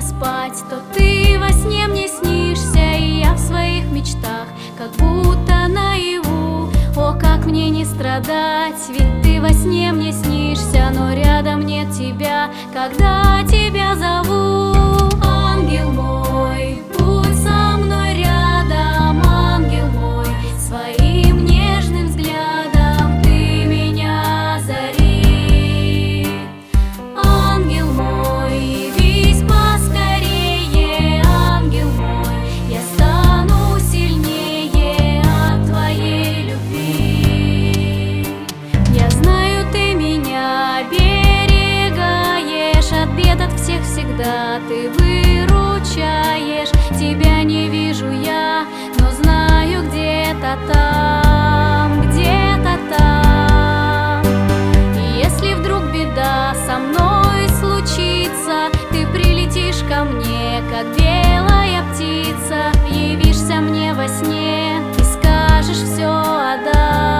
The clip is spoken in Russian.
спать, то ты во сне мне снишься, и я в своих мечтах, как будто наяву. О, как мне не страдать, ведь ты во сне мне снишься, но рядом нет тебя, когда тебя зову. Ангел мой, будь со мной рядом, ангел мой, своим нежным взглядом ты меня озари. Ангел мой, явись поскорее, ангел мой, я стану сильнее от твоей любви. Я знаю, ты меня оберегаешь от бед, от всех всегда ты выручаешь. Тебя не вижу я, но знаю, где-то там, где-то там. И если вдруг беда со мной случится, ты прилетишь ко мне, как белая птица, явишься мне во сне и скажешь: все отдам.